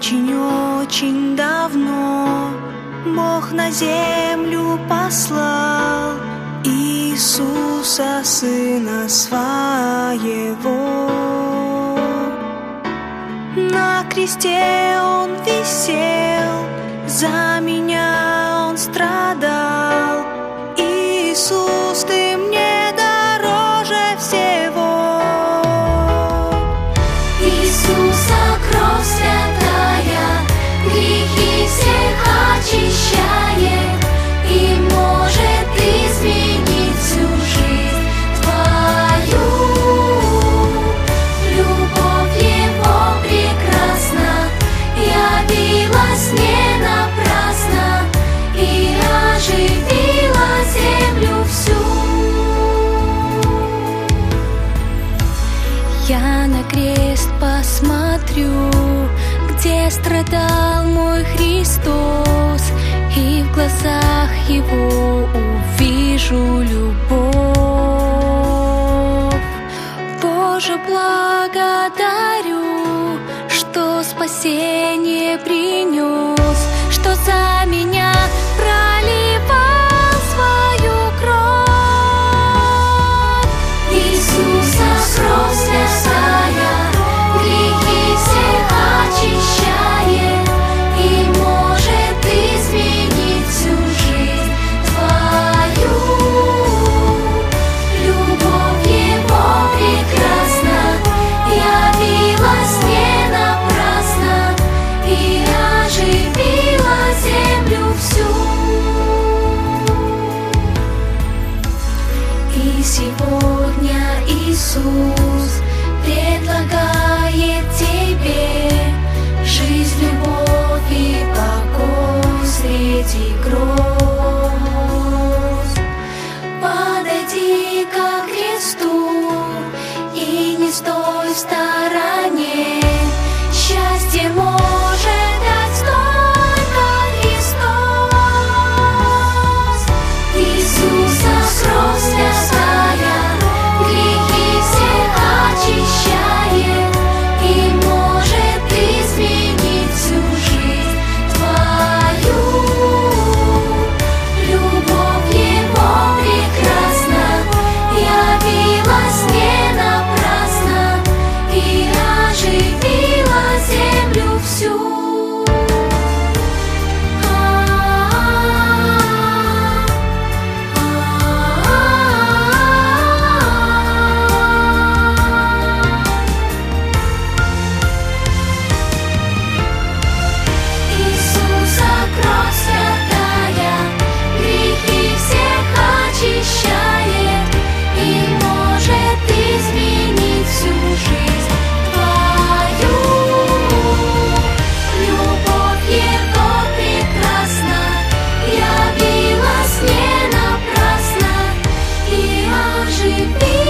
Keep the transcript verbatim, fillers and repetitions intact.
Очень-очень давно Бог на землю послал Иисуса, Сына Своего. На кресте Он висел, за меня Он страдал. Иисус, Ты мне дороже всего. Иисуса кровь святая грехи всех очищает и может изменить всю жизнь твою. Любовь Его прекрасна, явилась не напрасно и оживила землю всю. Я на крест посмотрю, где страдал мой Христос, и в глазах Его увижу любовь. Боже, благодарю, что спасение принес, что за меня проливал свою кровь. Иисуса кровь святая грехи всех очищает и может изменить всю жизнь твою. Любовь Его прекрасна, явилась не напрасно и оживила землю всю. И сегодня Иисус предлагает тебе жизнь, любовь и покой среди гроз. Подойди ко кресту и не стой в стороне. Счастье может дать только Христос. Иисуса кровь святая грехи всех очищает и может изменить всю жизнь твою. Любовь Его прекрасна, явилась не напрасно и оживила землю всю. Иисуса кровь святая грехи всех очищает и может изменить всю жизнь твою. Любовь Его прекрасна, явилась не напрасно и оживила